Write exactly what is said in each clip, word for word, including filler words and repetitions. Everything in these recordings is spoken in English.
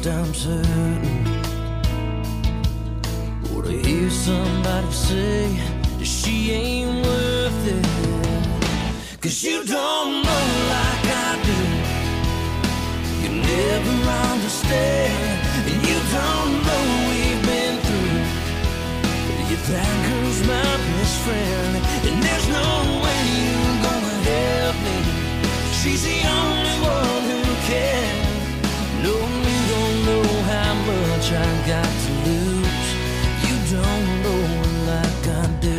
I'm certain. Or to hear somebody say that she ain't worth it. 'Cause you don't know like I do. You never understand, and you don't know we've been through. Yeah, that girl's my best friend, and there's no way you're gonna help me. She's the only one who can. No, you don't know how much I got to lose. You don't know like I do.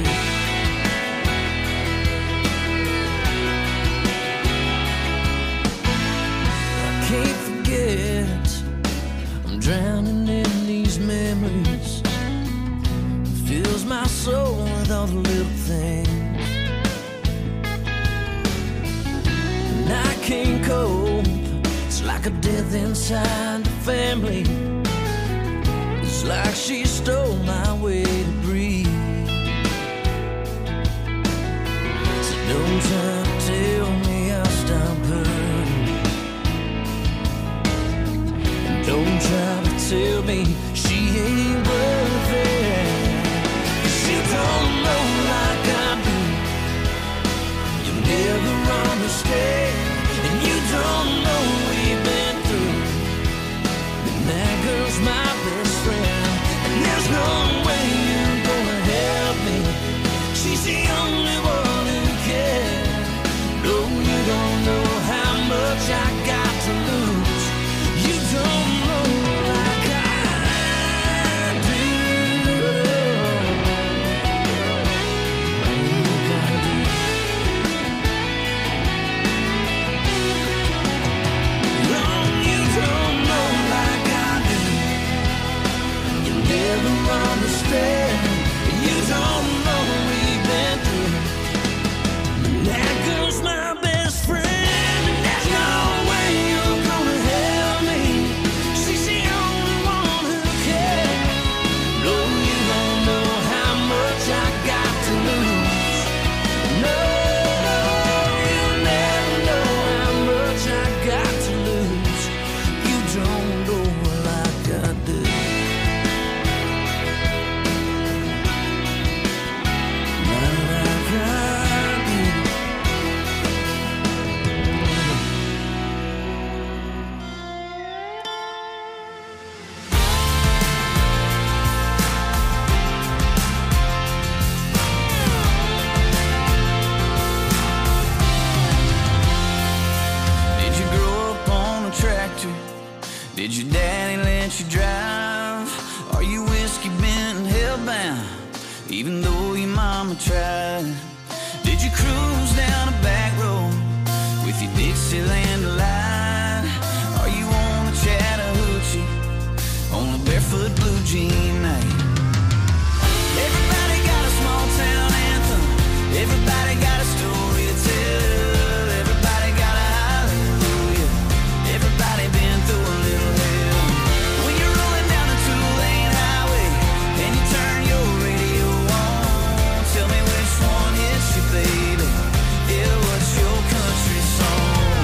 I can't forget, I'm drowning in these memories. It fills my soul with all the little things. And I can't cope. It's like a death inside the family. It's like she stole my way to breathe. So don't try to tell me I'll stop hurting. And don't try to tell me she ain't worth it. 'Cause you don't know like I do. You never understand, and you don't know we've been through. And that girl's my best friend, and there's no way you're gonna help me. She's the only one who can. No, you don't know how much I got to lose. You don't know like I do. Understand, you don't know we've been through. That girl's my best friend, and there's no way you're gonna help me. She's the only one who can. No, you don't know how much I got to lose. No, you never know how much I got to lose. You don't know like I do. Did your daddy let you drive? Are you whiskey bent and hellbound, even though your mama tried? Did you cruise down a back road with your Dixieland delight? Are you on the Chattahoochee on a barefoot blue jean night? Everybody got a small town anthem. Everybody got a story to tell. Everybody got a hallelujah. Everybody been through a little hell. When you're rolling down a two-lane highway and you turn your radio on, tell me which one hits you, baby. Yeah, what's your country song?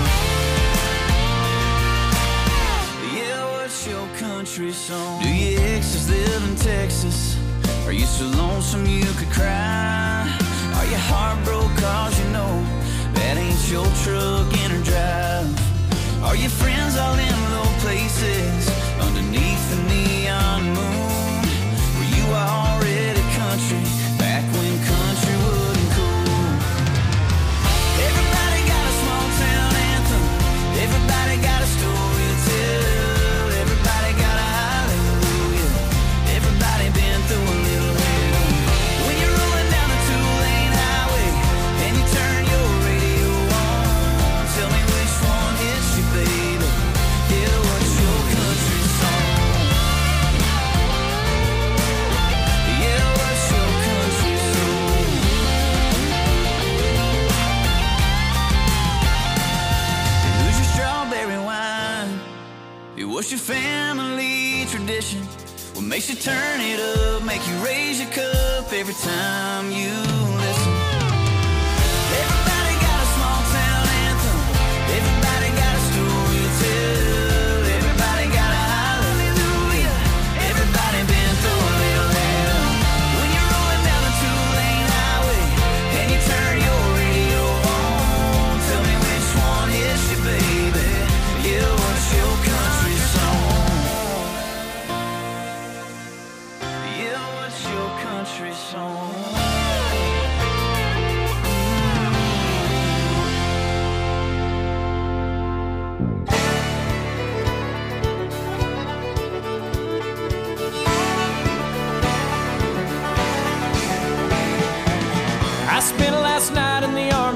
Yeah, what's your country song? Do your exes live in Texas? Are you so lonesome you could cry? Are you heartbroken cause you know that ain't your truck in her drive? Are your friends all in low places underneath the neon moon? Were you already country back when country wasn't cool? Everybody got a small town anthem. Everybody got a story to tell. Everybody got a hallelujah. Everybody been through a little hell. When you're rolling down a two-lane highway and you turn your radio on, tell me which one hits you, baby. Yeah, what's your country song? Yeah, what's your country song? Who's your strawberry wine? What's your family tradition? What makes you turn it up, make you raise your cup every time you listen? Everybody got a small town anthem. Everybody got a story to tell. Everybody got a hallelujah.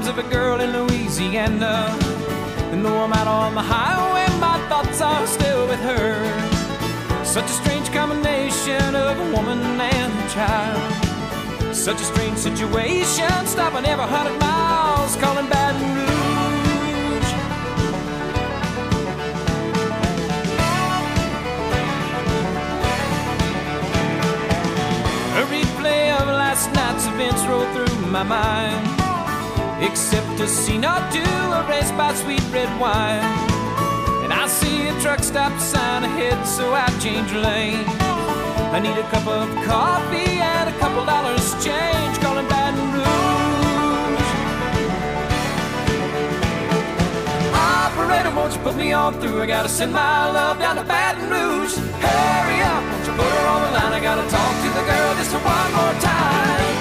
lines of a girl in Louisiana. And though I'm out on the highway, my thoughts are still with her. Such a strange combination of a woman and a child. Such a strange situation, stopping every hundred miles, calling Baton Rouge. A replay of last night's events rolled through my mind, except a scene or two erased by sweet red wine. And I see a truck stop sign ahead, so I change lane. I need a cup of coffee and a couple dollars change, calling Baton Rouge. Operator, won't you put me on through? I gotta send my love down to Baton Rouge. Hurry up, won't you put her on the line? I gotta talk to the girl just one more time.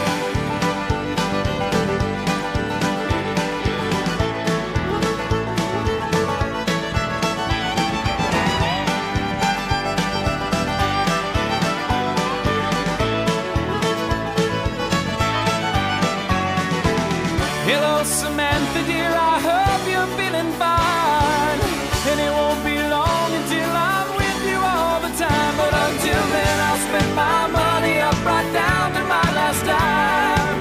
Samantha dear, I hope you're feeling fine. And it won't be long until I'm with you all the time. But until then I'll spend my money up right down to my last dime.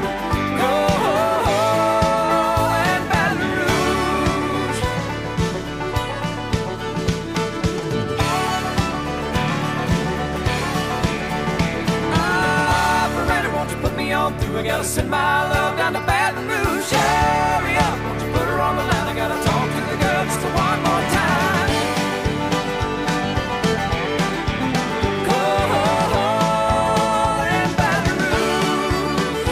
Oh, and Baton Rouge. Operator, won't you put me on through? I gotta send my love down to Baton Rouge. Hurry up, won't you put her on the line? I gotta talk to the girl just one more time. Go and Baton Rouge,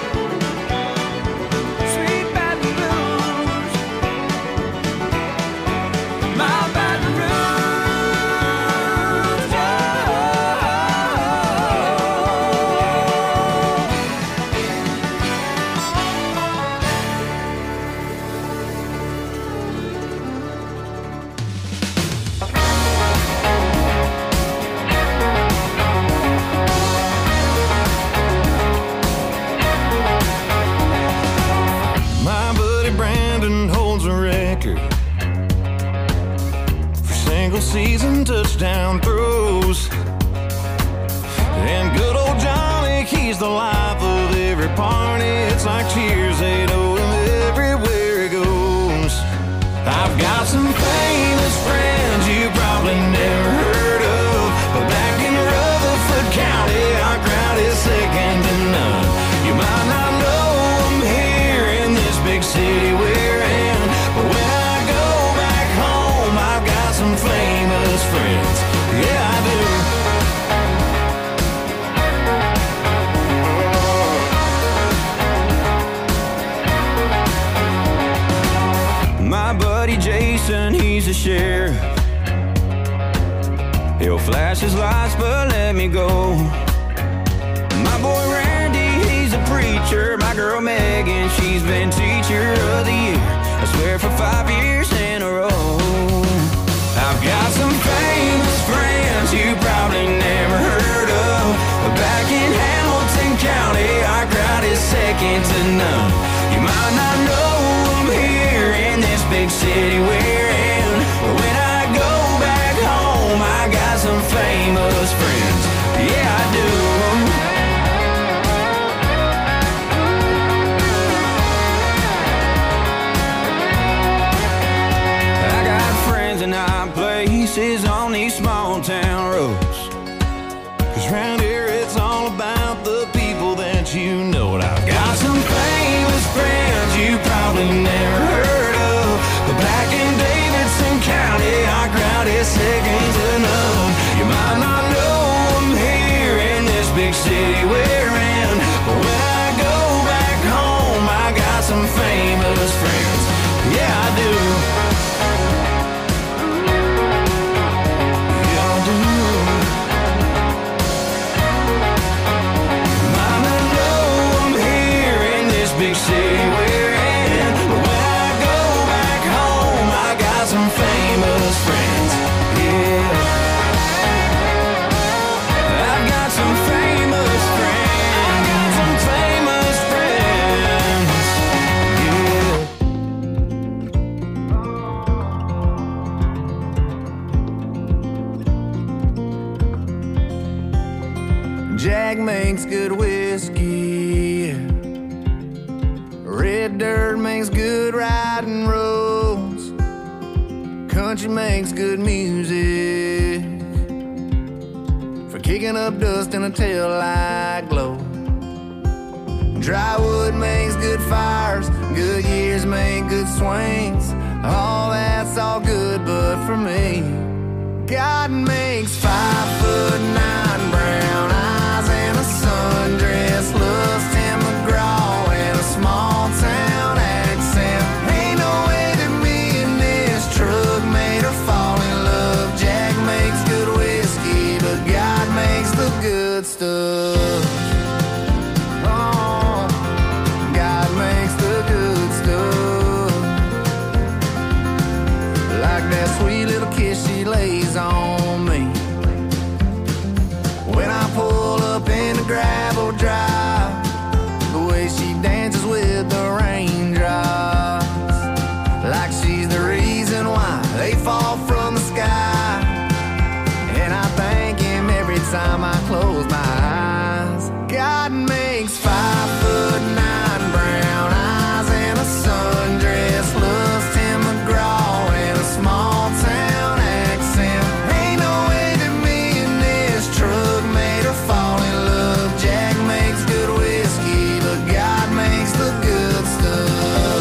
sweet Baton Rouge, my Baton Rouge, season touchdown throws. And good old Johnny, he's the life of every party. It's like cheers, they know him everywhere he goes. I've got some famous friends you probably never heard of, but back in Rutherford County, our crowd is second to none. You might not know them here in this big city we're in, but when I go back home, I've got some famous friends. Yeah, I do. My buddy Jason, he's a sheriff. He'll flash his lights, but let me go. My boy Randy, he's a preacher. My girl Megan, she's been teacher of the year, I swear for five years in a row. I've got some famous friends you probably never heard of, but back in Hamilton County, our crowd is second to none. You might not know them here in this big city we're in, but when I go back home, I got some famous friends. Yeah, I do. And high places on these small town roads, 'cause round here it's all about the people that you know. And I've got some famous friends you probably never heard of, but back in Davidson County, our crowd is second to none. You might not know them here in this big city we're in, but when I go back home, I got some famous friends. Yeah, I do. Jack makes good whiskey. Red dirt makes good riding roads. Country makes good music for kicking up dust in a taillight glow. Dry wood makes good fires. Good years make good swings. All that's all good, but for me, God makes five foot nine brown eyes and a sundress, loves Tim McGraw and a small town accent. Ain't no way that me and this truck made her fall in love. Jack makes good whiskey, but God makes the good stuff. Oh, God makes the good stuff. Like that sweet little kiss she lays on me when I pull up in the gravel drive. The way she dances with the raindrops, like she's the reason why they fall from the sky. And I thank him every time I close my eyes. God makes five foot nine brown eyes and a sundress, loves Tim McGraw and a small town accent. Ain't no way that me and this truck made her fall in love. Jack makes good whiskey, but God makes the good stuff.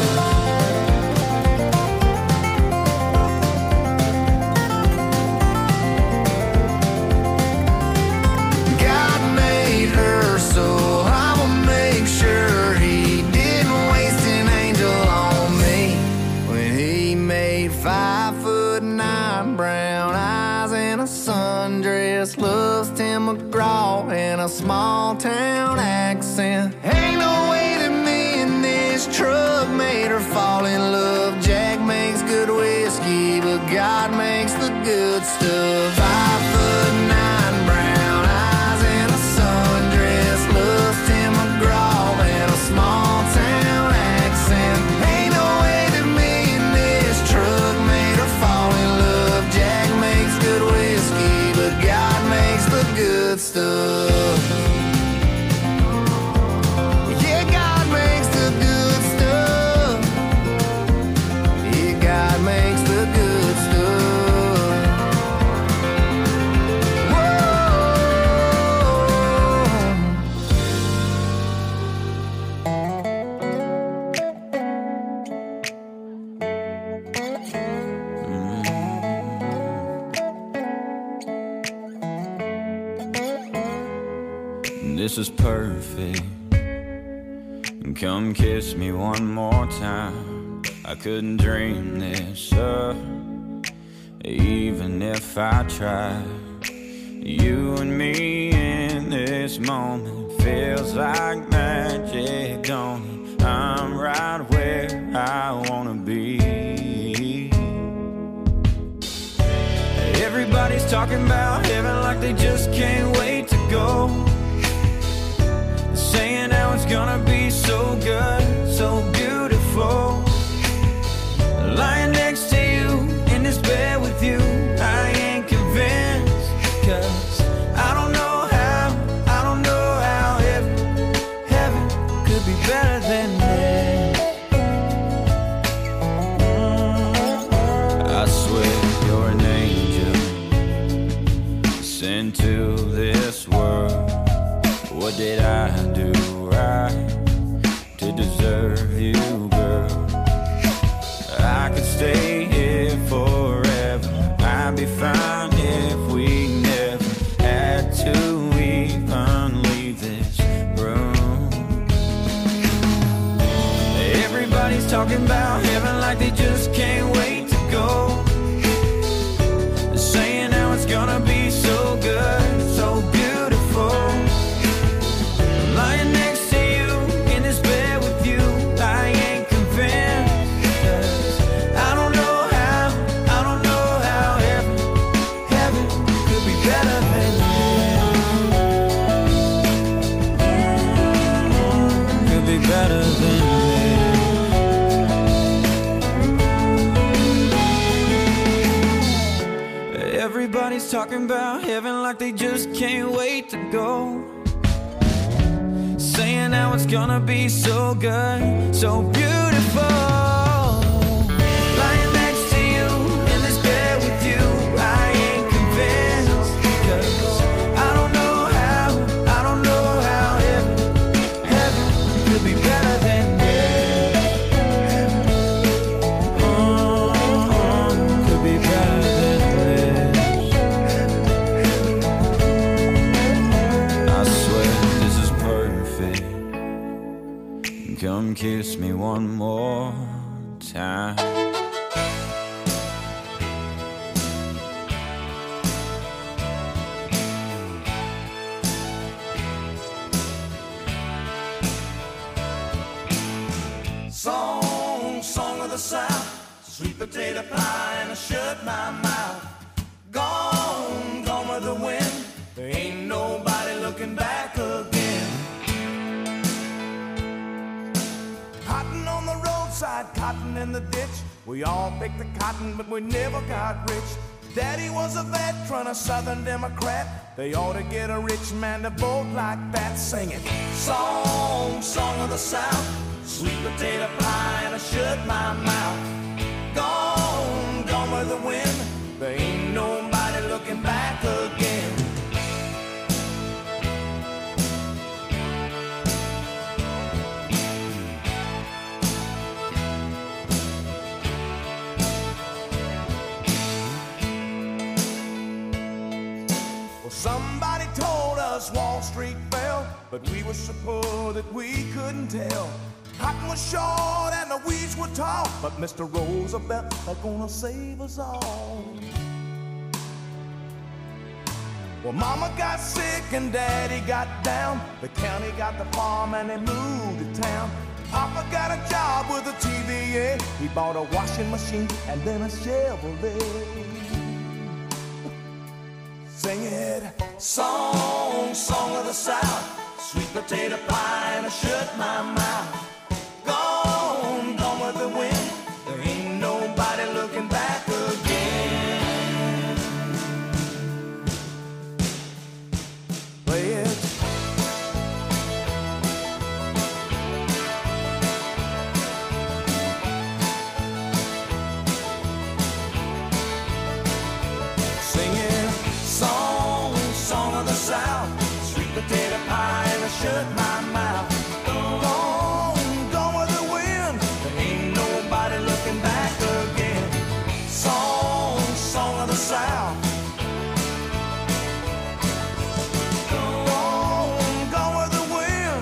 God made her, so I'ma make sure he didn't waste an angel on me when he made five foot nine brown eyes and a sundress, loves Tim McGraw and a small town accent. Ain't no way that me and this truck made her fall in love. Jack makes good whiskey, but God makes the good stuff. Five foot nine brown eyes and a sundress, loves Tim McGraw and a small town accent. Ain't no way that me and this truck made her fall in love. Jack makes good whiskey, but God makes the good stuff. Yeah, God makes the good stuff. Yeah, God makes the good stuff. This is perfect. Come kiss me one more time. I couldn't dream this up, even if I tried. You and me in this moment feels like magic, don't it? I'm right where I wanna be. Everybody's talking about heaven like they just can't wait to go, saying how it's gonna be so good, so beautiful. Lying next to you in this bed with you, I ain't convinced, 'cause I don't know how, I don't know how heaven, heaven could be better than this. I swear you're an angel sent to this world. What did I do right to deserve you, girl? I could stay here forever. I'd be fine if we never had to even leave this room. Everybody's talking about heaven like they just can't wait to go, saying how it's gonna be so good, so beautiful. Lying next to you in this bed with you, I ain't convinced, 'cause I don't know how, I don't know how heaven, heaven could be better than this. Could be better than this. Everybody's talking about heaven like they just can't wait to go, saying how it's gonna be so good, so beautiful. Lying next to you in this bed with you, I ain't convinced, 'cause I don't know how, I don't know how heaven, heaven could be better than this. Oh, could be better than this. I swear this is perfect. Come kiss me one more time. Song, song of the South, sweet potato pie and I shut my mouth. Gone, gone with the wind, there ain't nobody looking back again. Cotton on the roadside, cotton in the ditch. We all picked the cotton, but we never got rich. Daddy was a veteran, a Southern Democrat. They ought to get a rich man to vote like that. Sing it. Song, song of the South, sweet potato pie and I shut my mouth. Gone, gone with the wind, there ain't nobody looking back again. Somebody told us Wall Street fell, but we were so poor that we couldn't tell. Cotton was short and the weeds were tall, but Mister Roosevelt is gonna save us all. Well, Mama got sick and Daddy got down. The county got the farm and they moved to town. Papa got a job with a T V A. He bought a washing machine and then a Chevrolet. Sing it. Song, song of the South, sweet potato pie and I shut my mouth. Gone, gone with the wind, there ain't nobody looking back again. Play it. Singing song, song of the South, sweet potato pie and I shut my mouth. Gone, gone with the wind, there ain't nobody looking back again. Song, song of the South. Gone, gone with the wind.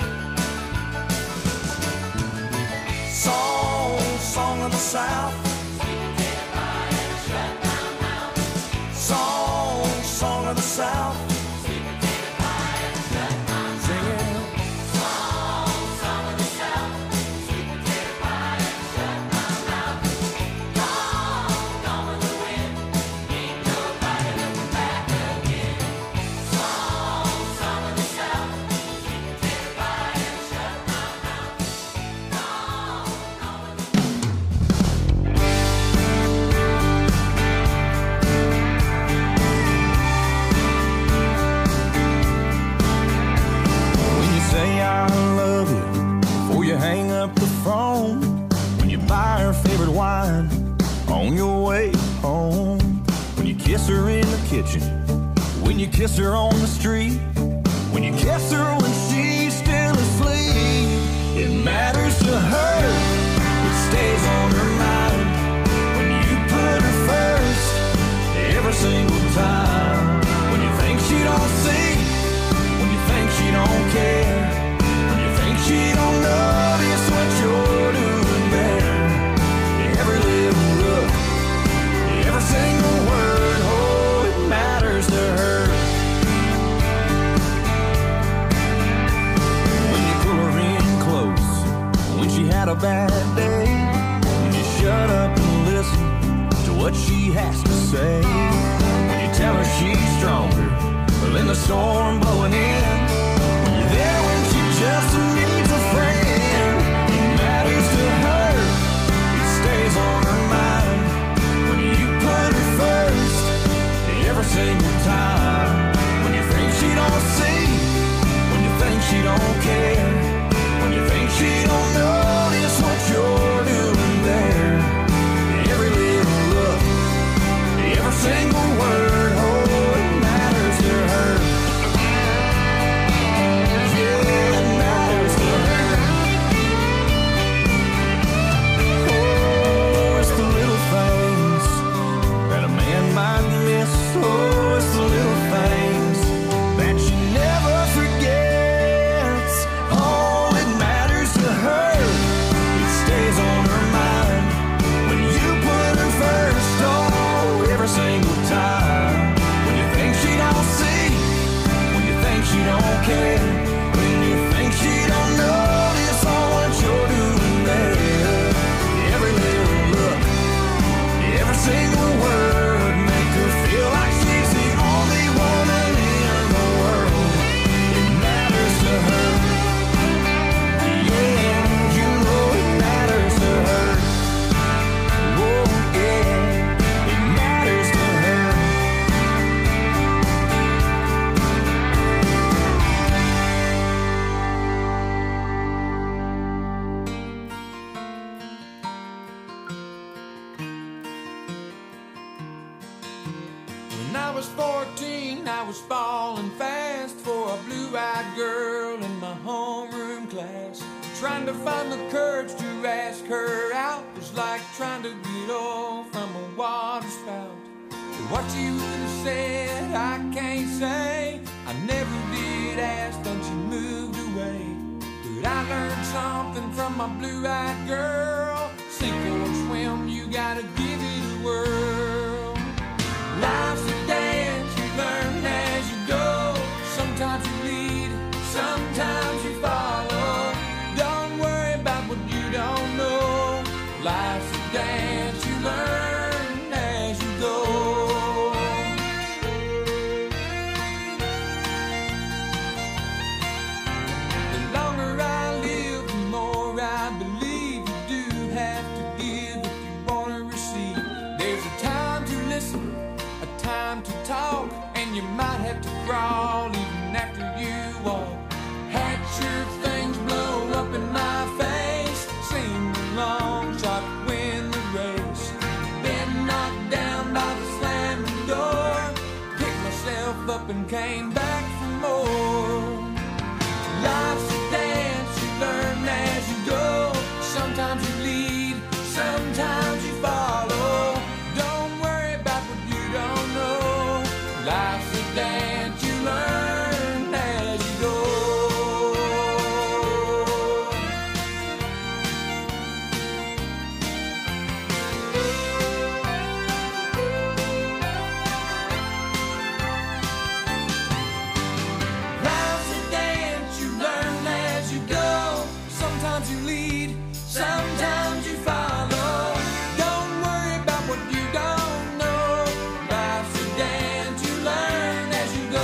Song, song of the South. Song, song of the South. Singing. Song, song of the South. Sweet potato pie and shut my mouth. Gone, gone with the wind. Ain't nobody looking back again. Song, song of the South. Sweet potato pie and shut my mouth. Gone, gone with the wind. Say I love you before you hang up the phone. When you buy her favorite wine on your way home. When you kiss her in the kitchen. When you kiss her on the street. When you kiss her when she's still asleep. It matters to her. It stays on her mind. When you put her first every single time. When you think she don't see. When you think she don't care. When you think she don't notice what you're doing there. Every little look, every single word, oh, it matters to her. When you pull her in close, when she had a bad day. When you shut up and listen to what she has to say. When you tell her she's stronger than the storm blowing in. When you're there when she just needs a friend. It matters to her. It stays on her mind. When you put her first every single time. When you think she don't see. When you think she don't care. When you think she don't notice what you're doing there. Every little look, every single word, oh, it matters to her. Yeah, it matters to her. Oh, it's the little things that a man might miss. Oh, it's the little things that she never forgets. Oh, it matters to her. It stays on her mind when you put her first. Oh, every single time. When you think she don't see, when you think she don't care, when you think she don't notice all what you're doing there. Every little look, every single word, make her feel like she's the only woman in the world. It matters to her. Yeah, you know it matters to her. Oh, yeah, it matters to her. When I was fourteen, I was falling fast for a blue-eyed girl in my homeroom class. Trying to find the courage to ask her out was like trying to get off from a water spout. But what you would have said, I can't say. I never did ask, then she moved away. But I learned something from my blue-eyed girl. Sink or swim, you gotta give it a whirl. Life's a dance, you learn as you go. Sometimes you lead, sometimes you follow. Don't worry about what you don't know. Life's a dance, you learn as you go. The longer I live, the more I believe you do have to give if you want to receive. There's a time to listen, a time to talk, and you might have to crawl even after you walk. Had your things blow up in my face, seemed a long shot to win the race. Been knocked down by the slamming door, picked myself up and came back for more. Life's a dance, you learn as you go. Sometimes you lead, sometimes you follow. Don't worry about what you don't know. Life's a dance, you learn as you go. Life's a dance, you learn as you go. Sometimes you lead, sometimes you follow. Don't worry about what you don't know. Life's a dance, you learn as you go.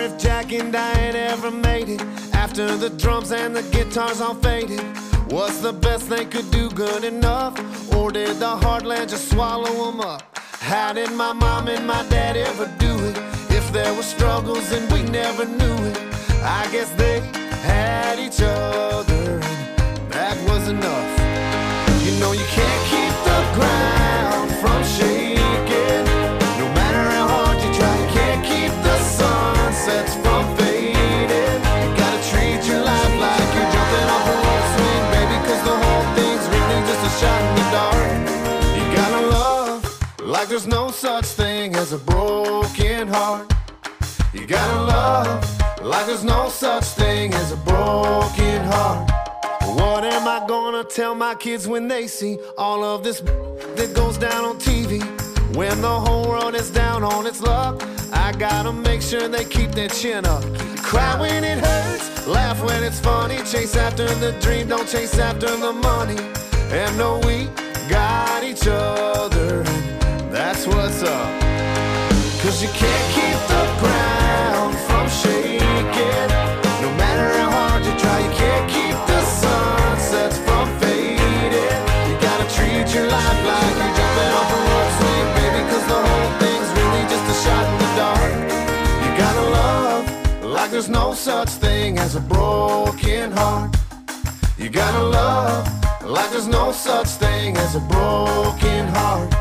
if Jack and Diane ever made it. After the drums and the guitars all faded, was the best they could do good enough? Or did the heartland just swallow them up? How did my mom and my dad ever do it? If there were struggles and we never knew it, I guess they had each other, and that was enough. You know you can't keep the ground from shaking. No matter how hard you try, you can't keep the sunsets from fading. You gotta treat your life like you're jumping off a rope swing, baby, cause the whole thing's really just a shot in the dark. You gotta love like there's no such thing as a broken heart. You gotta love like there's no such thing as a broken heart. What am I gonna tell my kids when they see all of this that goes down on T V? When the whole world is down on its luck, I gotta make sure they keep their chin up. Cry when it hurts, laugh when it's funny. Chase after the dream, don't chase after the money. And know we got each other, and that's what's up. Cause you can't keep the ground from shaking. No matter how hard you try, you can't keep the sunsets from fading. You gotta treat your life like you're jumping off a rope swing, baby, cause the whole thing's really just a shot in the dark. You gotta love like there's no such thing as a broken heart. You gotta love like there's no such thing as a broken heart.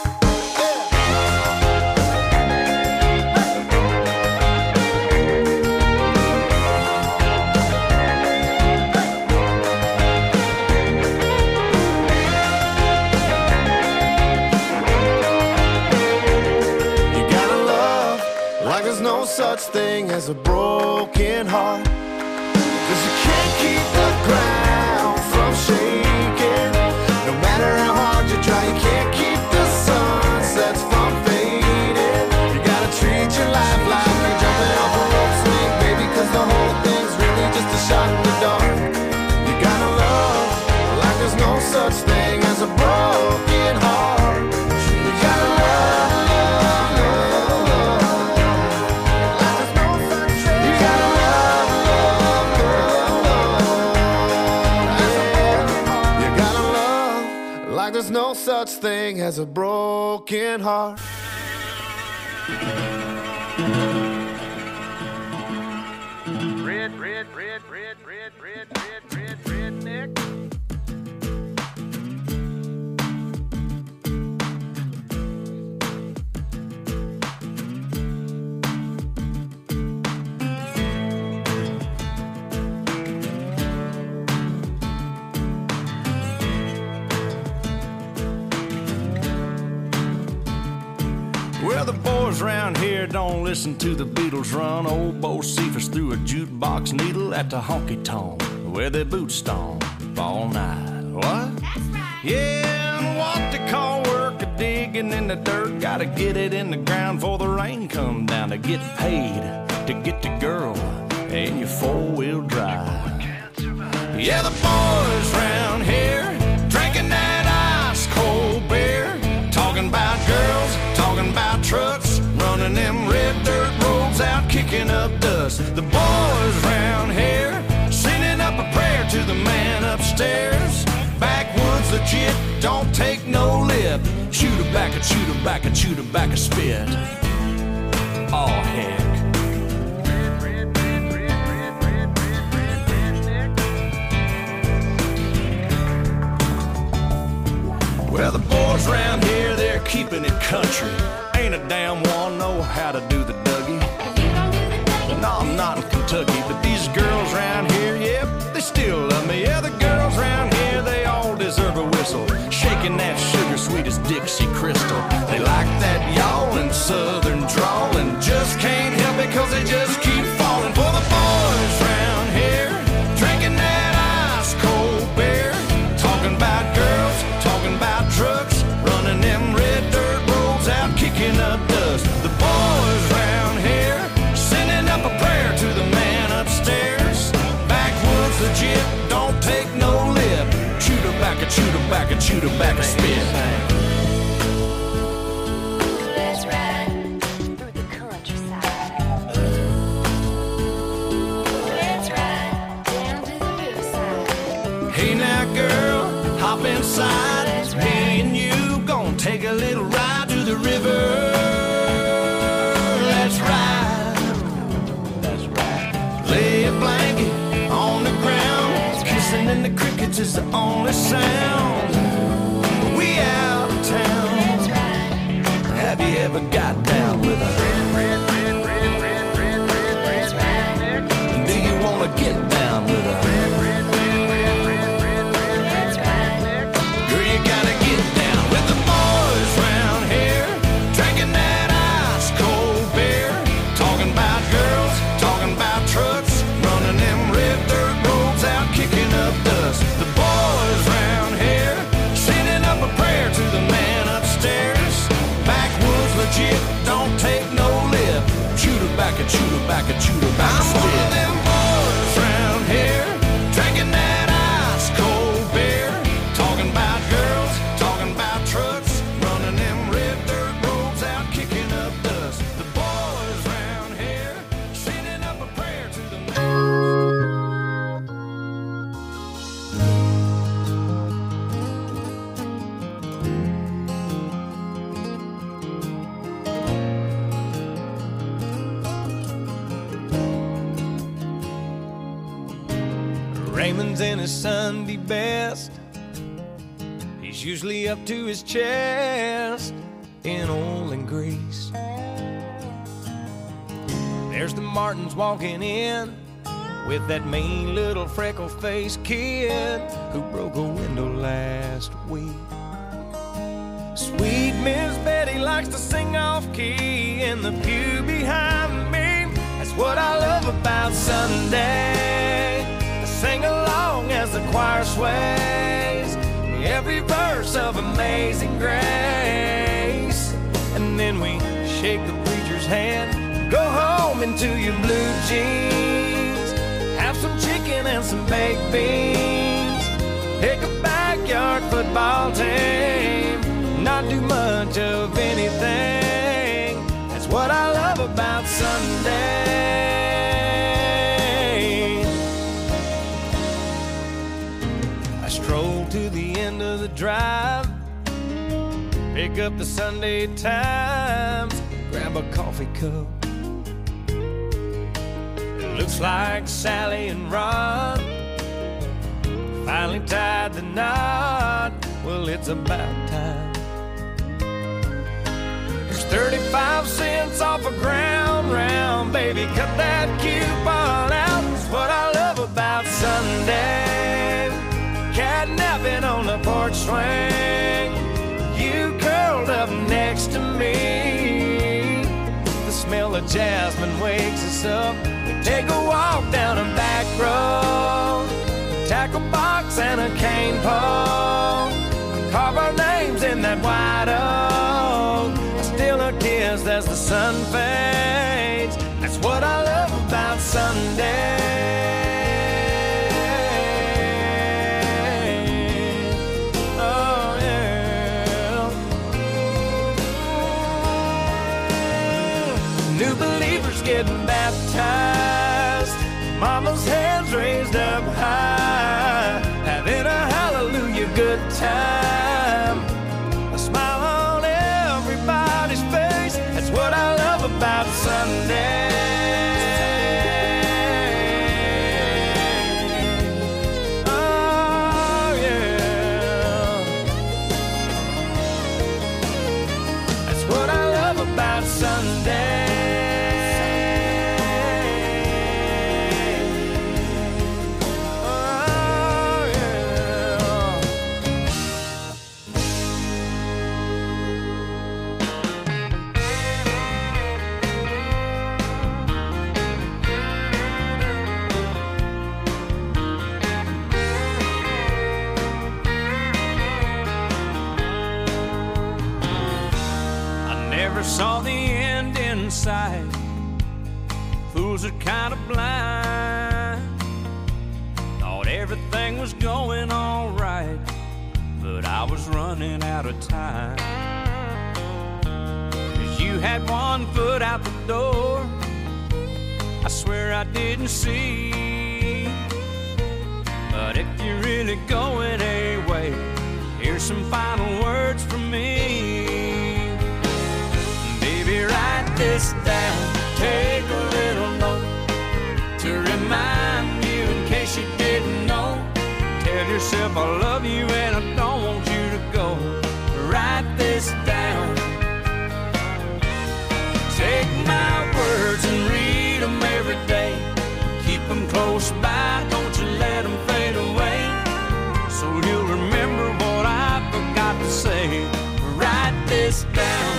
No such thing as a broken heart. Cause you can't keep the ground from shaking. No matter how hard you try, you can't keep the sunsets from fading. You gotta treat your life like you're jumping off a rope swing, baby, cause the whole thing's really just a shot in the dark. You gotta love like there's no such thing as a broken heart. You gotta love. There's no such thing as a broken heart. Red, red, red, red, red, red, red, red, redneck. Well, the boys round here don't listen to the Beatles run. Old Bo Cephas threw a jukebox needle at the honky-tonk where their boots stomp all night. What? That's right. Yeah, and what they call work a digging in the dirt. Gotta get it in the ground before the rain come down to get paid, to get the girl and your four-wheel drive. Yeah, the boys round here drinking that ice-cold beer, talking about girls, talking about trucks, running them red dirt roads out, kicking up dust. The boys round here sending up a prayer to the man upstairs. Backwoods legit, don't take no lip. Chew tobacco, chew tobacco, chew tobacco, spit. Oh heck. Well, the boys round here, they're keeping it country. Ain't a damn one know how to do the Dougie. No, I'm not in Kentucky, but these girls round here, yep, they still love me. Yeah, the girls round here, they all deserve a whistle. Shaking that sugar sweet as Dixie Crystal. They like that yawling southern drawl and just can't help it cause they just keep falling for the boys round here, drinking that ice cold beer, talking about girls, talking about trucks, running them red dirt roads out, kicking up dust. The boys round here sending up a prayer to the man upstairs. Backwoods legit, don't take no lip. Chew tobacco, chew tobacco, chew tobacco, spit. Let's ride through the countryside. inside. Me and you gonna take a little ride to the river. Let's ride. That's right. Lay a blanket on the ground. Kissing in the crickets is the only sound. We out of town. Have you ever got down with a Do you wanna get down with a Girl, you gotta get down with the boys round here, drinking that ice cold beer, talking about girls, talking about trucks, running them red dirt roads out, kicking up dust. The boys round here, sending up a prayer to the man upstairs. Backwoods legit, don't take no lip. Shoot her back and shoot her back and shoot her back. I'm one of them boys round here, drinking that ice cold beer, talking about girls, talking about trucks, running them red dirt roads out, kicking up dust. The boys round here, sending up a prayer to the Raymond's in his Sunday best. He's usually up to his chest in oil and grease. There's the Martins walking in with that mean little freckle-faced kid who broke a window last week. Sweet Miss Betty likes to sing off-key in the pew behind me. That's what I love about Sunday. I sing along as the choir sways every verse of Amazing Grace. And then we shake the preacher's hand, go home into your blue jeans, have some chicken and some baked beans, pick a backyard football team, not do much of anything. That's what I love about Sunday. I stroll to the end of the drive, pick up the Sunday Times, grab a coffee cup. It looks like Sally and Ron finally tied the knot. Well, it's about time. There's thirty-five cents off a ground round, baby, cut that coupon out. That's what I love about Sunday. Catnapping on the porch swing, you curled up next to me. The smell of jasmine wakes us up. We take a walk down a back road, tackle box and a cane pole, carve our names in that white oak. I steal a kiss as the sun fades. That's what I love about Sunday. Oh yeah. New believers getting baptized, mama's hands raised up high, having a hallelujah good time, a smile on everybody's face. That's what I love about Sunday. Oh yeah, that's what I love about Sunday. Saw the end in sight. Fools are kind of blind. Thought everything was going all right, but I was running out of time. 'Cause you had one foot out the door, I swear I didn't see. But if you're really going away, yourself I love you and I don't want you to go. Write this down. Take my words and read them every day. Keep them close by, don't you let them fade away. So you'll remember what I forgot to say. Write this down.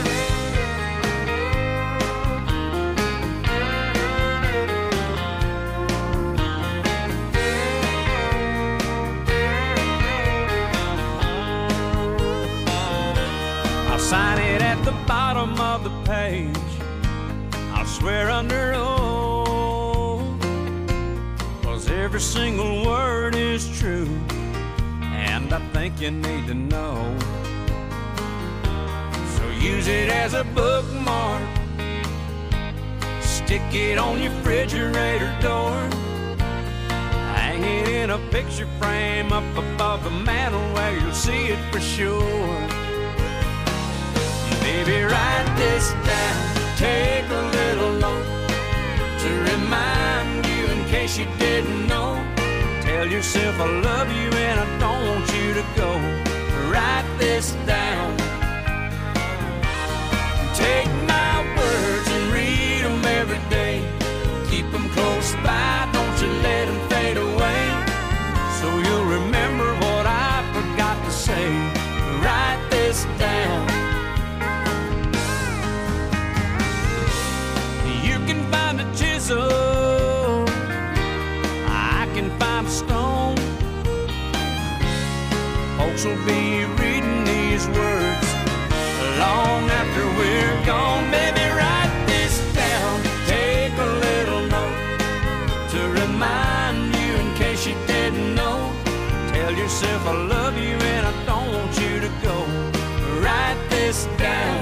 I'll sign it at the bottom of the page. I'll swear under oath, 'cause every single word is true, and I think you need to know. So use it as a bookmark, stick it on your refrigerator door, hang it in a picture frame up above the mantle where you'll see it for sure. Baby, write this down, take a little note to remind you in case you didn't know. Tell yourself I love you and I don't want you to go. Write this down. Take my words and read them every day. Keep them close by, don't you let them fade away. So you'll remember what I forgot to say. Write this down. You can find a chisel, I can find a stone. Folks will be reading these words long after we're gone. Baby, write this down, take a little note to remind you in case you didn't know. Tell yourself I love you and I don't want you to go. Write this down.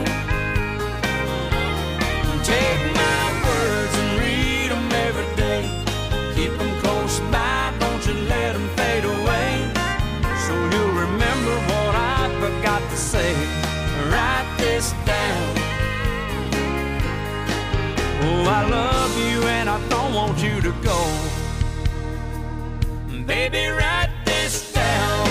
Take my words and read them every day. Keep them close by, don't you let them fade away. So you'll remember what I forgot to say. Write this down. Oh, I love you and I don't want you to go. Baby, write this down.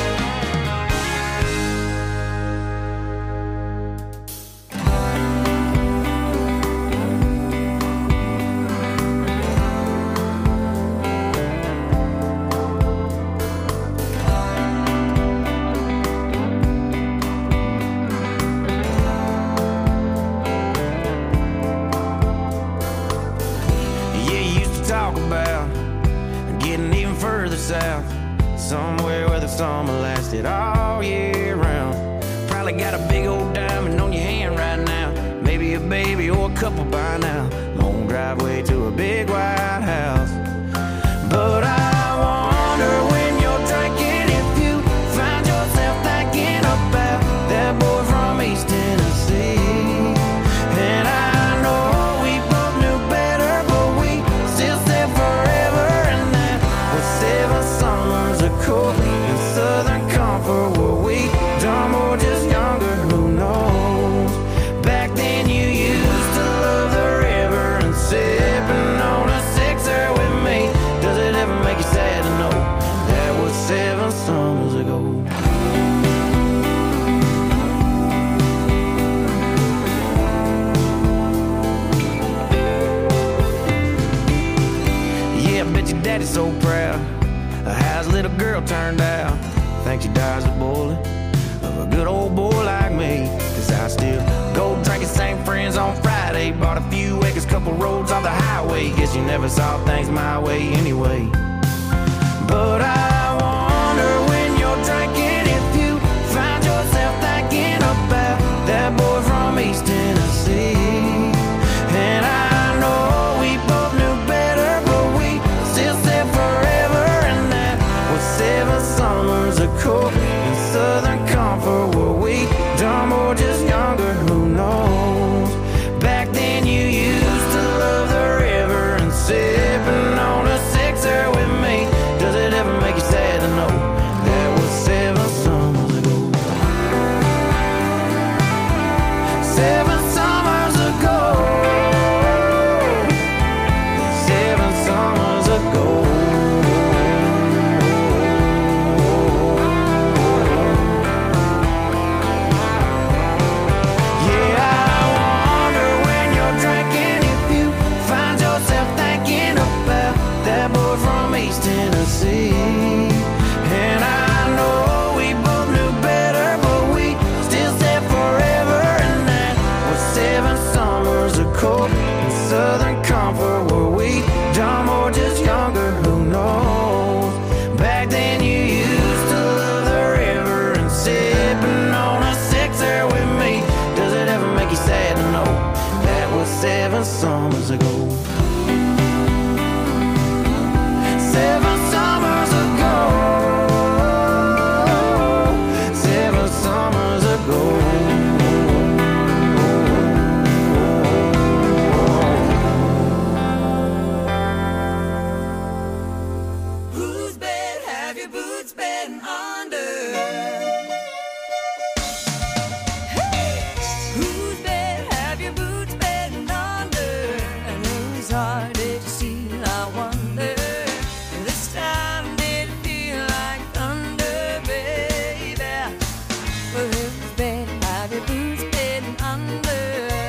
South, somewhere where the summer lasted all year round. Probably got a big old diamond on your hand right now. Maybe a baby or a couple by now. Long driveway to a big white house. But I wonder when you're drinking if you find yourself thinking about that boy from East Tennessee. And I know we both knew better, but we still said forever. And that was seven summers ago in Southern Comfort. Were we dumb or just younger? Who knows? Back then you used to love the river and sipping on a sixer with me. Does it ever make you sad to know that was seven summers ago? Yeah, I bet your daddy's so proud of how his little girl turned out. Think she dies a bullet of a good old boy like me. Cause I still go drinking, same friends on Friday. Bought a few acres, couple roads off the highway. Guess you never saw things my way anyway. But I wonder when you're drinking if you find yourself thinking about that boy from East Tennessee. And I know we both knew better, but we still said forever. And that was seven summers ago in Southern Comfort. Were we dumb or just younger? Who knows? Back then you used to love the river and sipping on a sixer with your boots been under? Whose bed have your boots been under? And whose heart did you steal, I wonder? This time did it feel like thunder, baby? Well, whose bed have your boots been under?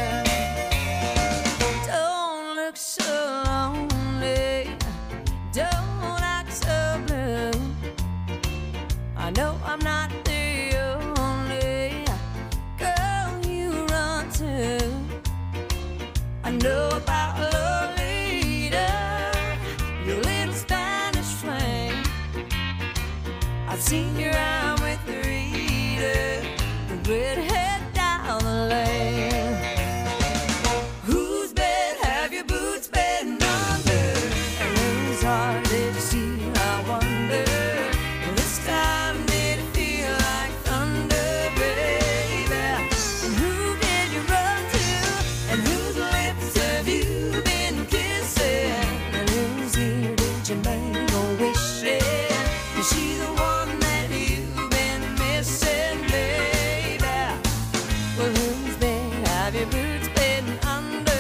Don't look so lonely, don't act so blue. I know I'm not the only girl you run to. I know about Lolita, your little Spanish flame. I've seen you around with Rita, the redhead down the lane. Whose bed have your boots been under? And whose heart did you steal, I wonder? This time did it feel like thunder, baby? And who did you run to? And whose lips have you been kissing? And whose ear did you make a wish in? Is she the one that you've been missing, baby? Well, whose bed have your boots been under?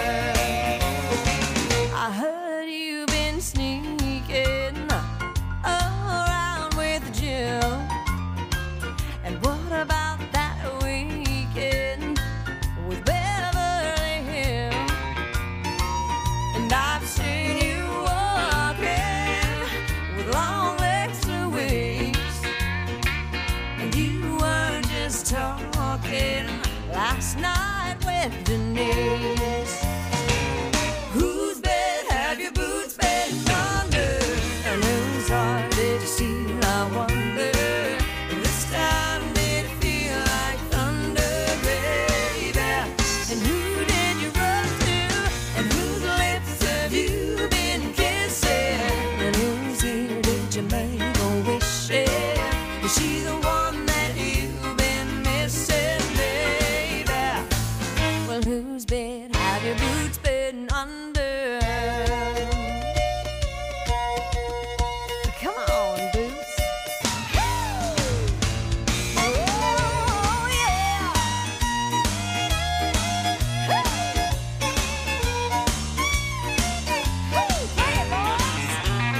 I heard you've been sneaking around with Jill. And what about that weekend with Beverly Hills? And I've seen you walking with long legs Louise. And you weren't just talking last night with Denise. Whose bed have your boots been under? And whose heart did you steal, I wonder? This time did it feel like thunder, baby? And who did you run to? And whose lips have you been kissing? And whose ear did you make a wish in? Is she the one that you've been missing, baby? Well, whose bed have your boots been under? Come on, Boots. Oh, yeah. Hey, boys.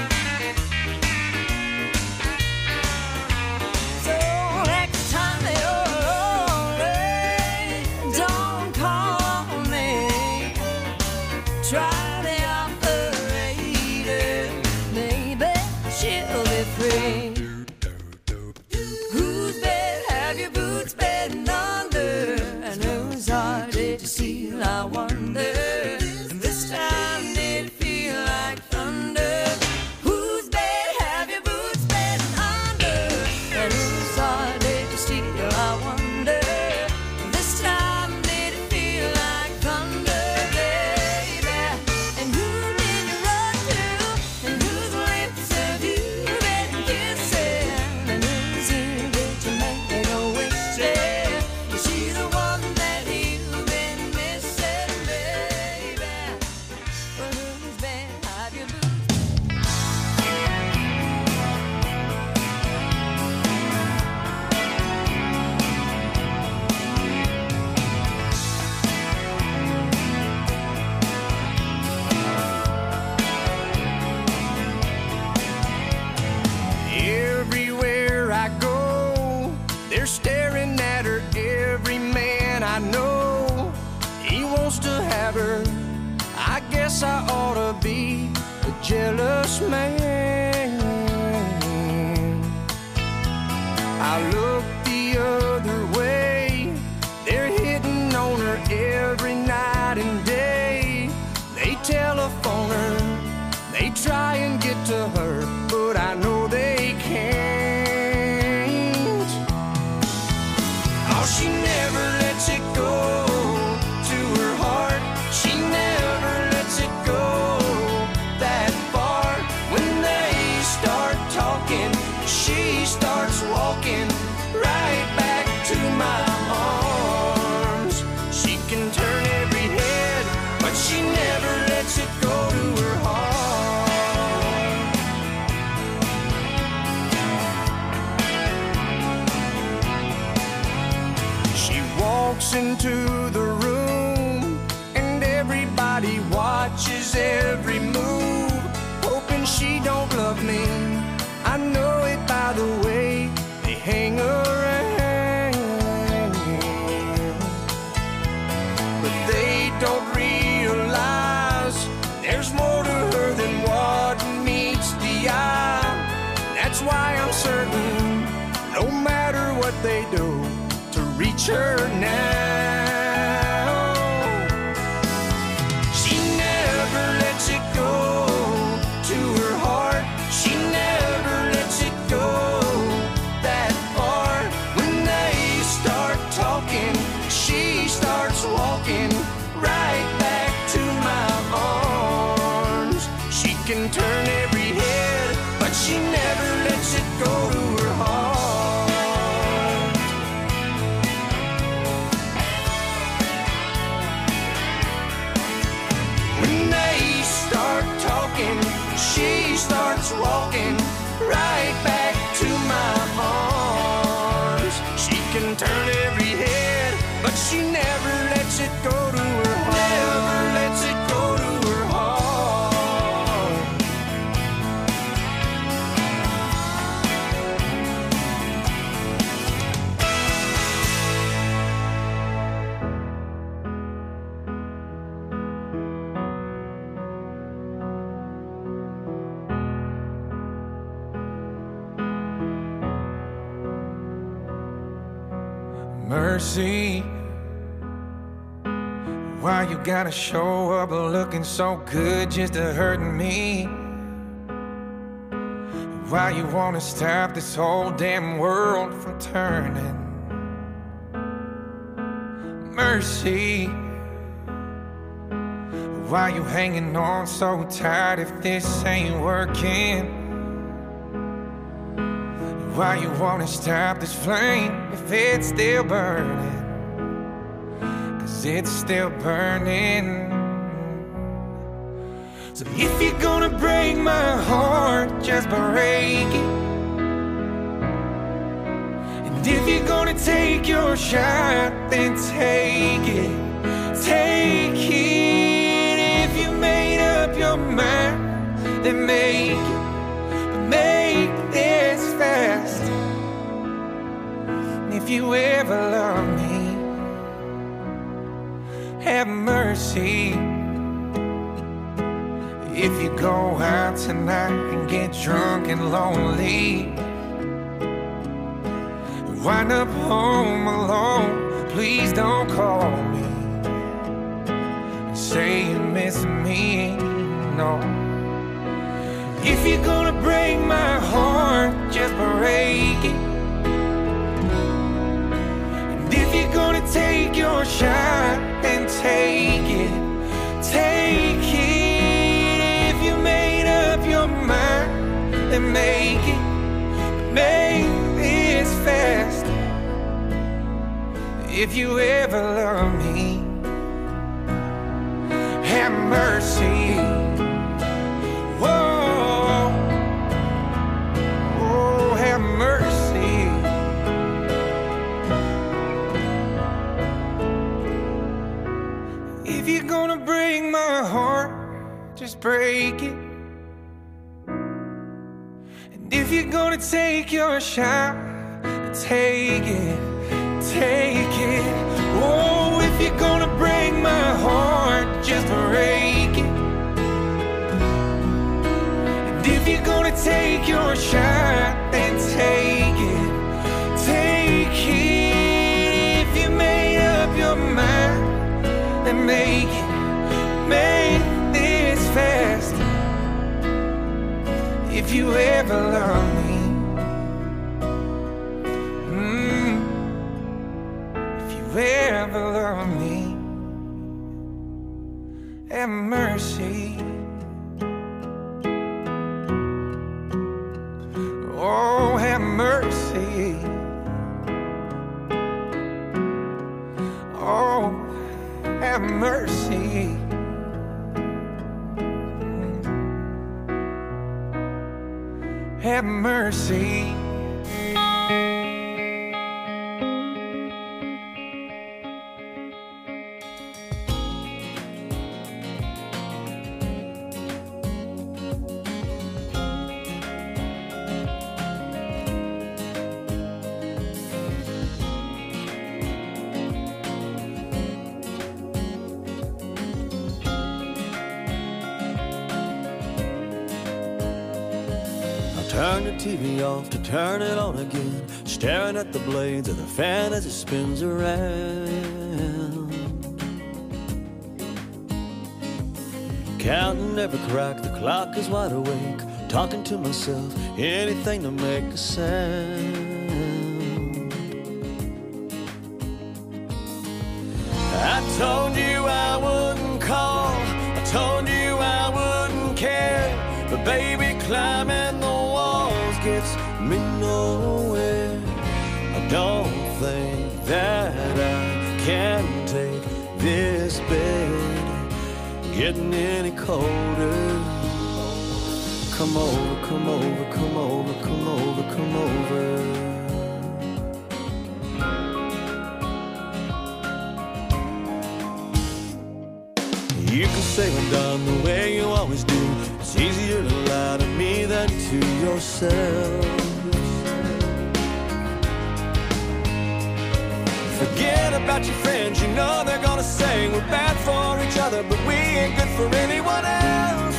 So next time you're lonely, don't call me. Try the operator, maybe she'll be free. Whose bed have your boots been under? And whose heart did you steal, I wonder? And this time did it feel like thunder? Whose bed have your boots been under? And whose heart did you steal, I wonder? This time did it feel like thunder, baby? And who did you run to? And whose lips have you been kissing? And whose ear did you make a wish in? Is she the one that you've been missing, baby? Well, whose bed have your boots? Everywhere I go, they're staring at her. Every man I know, he wants to have her. I guess I ought to be a jealous man. I look the other way, they're hitting on her every night and day. They telephone her, they try and get to her, but I know they can't. Oh, she never lets it go to her heart. She never lets it go that far. When they start talking, she starts walking right back to my arms. She can turn every head, but she never lets it go to her heart. walks into the room, and everybody watches every move, hoping she don't love me. I know it by the way they hang around, but they don't realize there's more to her than what meets the eye. That's why I'm certain, no matter what they do to reach her now, she never lets it go to her heart. She never lets it go that far. When they start talking, she starts walking right back to my arms. She can turn every head, but she never lets it go to her heart. When they start talking, she starts walking right back to my arms. She can turn every head, but she never lets it go to her heart. Never lets it go to her heart. Mercy, why you gotta show up looking so good just to hurt me? Why you wanna stop this whole damn world from turning? Mercy, why you hanging on so tight if this ain't working? Why you wanna stop this flame if it's still burning? Cause it's still burning. So if you're gonna break my heart, just break it. And if you're gonna take your shot, then take it. Take it. If you made up your mind, then make it. But make this fast. If you ever love me, have mercy. If you go out tonight and get drunk and lonely, wind up home alone, please don't call me and say you miss me, no. If you're gonna break my heart, just break it. And if you're gonna take your shot, then take it. Take it. If you made up your mind, then make it. Make this fast. If you ever love me, have mercy. Whoa, oh, have mercy. If you're gonna break my heart, just break it. And if you're gonna take your shot, take it, take it. Oh, if you're gonna break my heart, just break it. If you're gonna take your shot, then take it. Take it. If you made up your mind, then make it. Make this fast. If you ever love me, mm, if you ever love me, have mercy. Oh, have mercy. Oh, have mercy. Have mercy. turn the T V off to turn it on again, staring at the blades of the fan as it spins around. Counting every crack, the clock is wide awake, talking to myself, anything to make a sound. I told you I wouldn't call, I told you I wouldn't care, but baby, climbing the walls gets me nowhere. I don't think that I can take this bed getting any colder. Come over, come over, come over, come over, come over. You can say I'm done the way you always do. It's easier to lie to me than to yourself. Forget about your friends, you know they're gonna say we're bad for each other, but we ain't good for anyone else.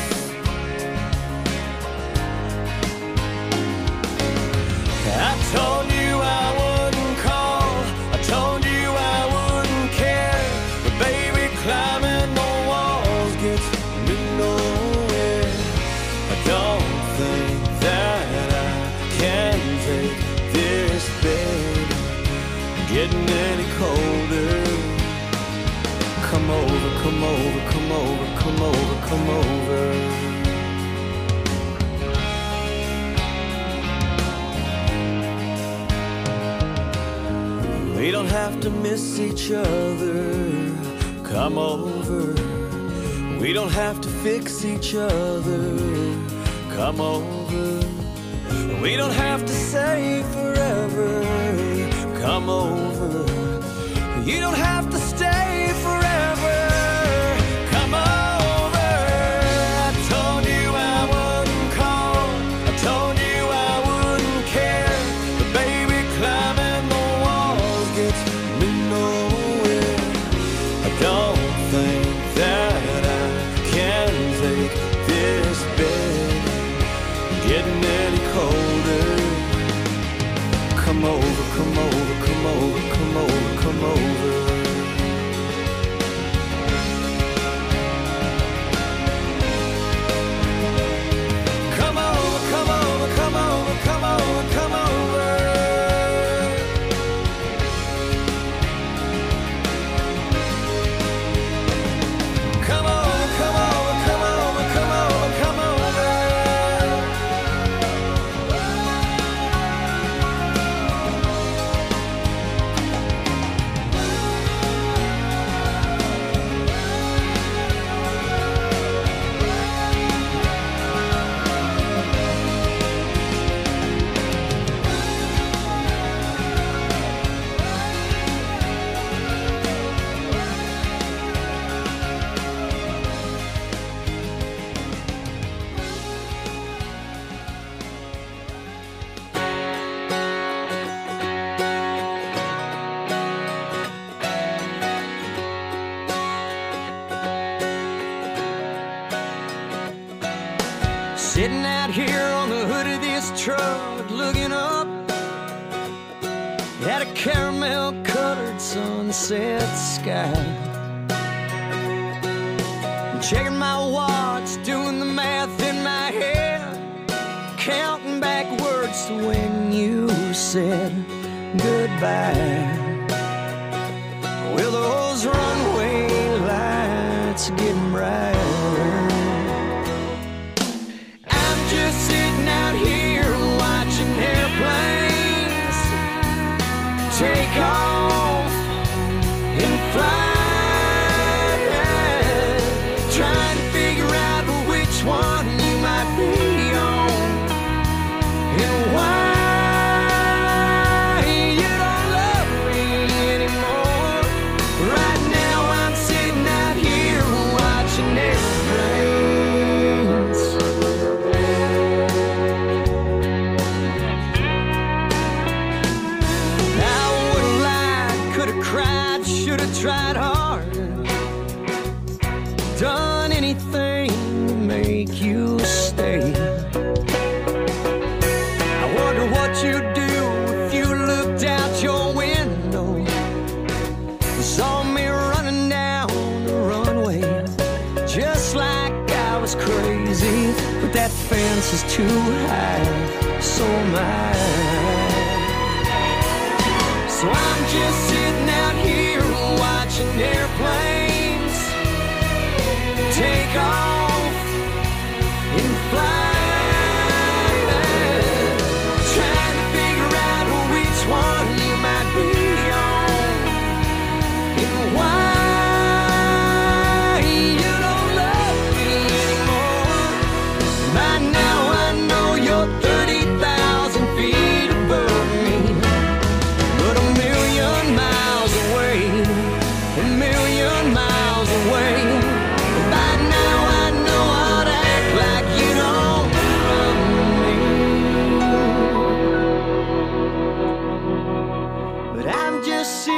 I told you I wouldn't call, I told you I wouldn't care, but baby, climbing the walls gets me nowhere. I don't think that I can take this bed getting any colder. Come over, come over, come over, come over, come over. We don't have to miss each other. Come over. We don't have to fix each other. Come over. We don't have to say forever. Come over. You don't have to stay forever. Come over. I told you I wouldn't call, I told you I wouldn't care, but baby, climbing the walls gets me nowhere. I don't think that I can take this bed getting any colder. Come over, come over, come over, come over, come over. Come over, come over, come over, come over, come over. Come over, come over, come over, come over, come over. Sitting out here on the hood of this truck, looking up at a caramel-colored sunset sky. Checking my watch, doing the math in my head, counting backwards to when you said goodbye. Well, those runway lights are getting brighter. Just sitting out here watching airplanes take off and fly, trying to figure out which one you might be on and why you don't love me anymore. Right now I'm sitting out here watching airplanes. Cried, should have tried harder, done anything to make you stay. what you'd do if you looked out your window and saw me running down the runway, just like I was crazy. But that fence is too high, so am I. So I'm just sitting out here watching airplanes take off and fly. Just see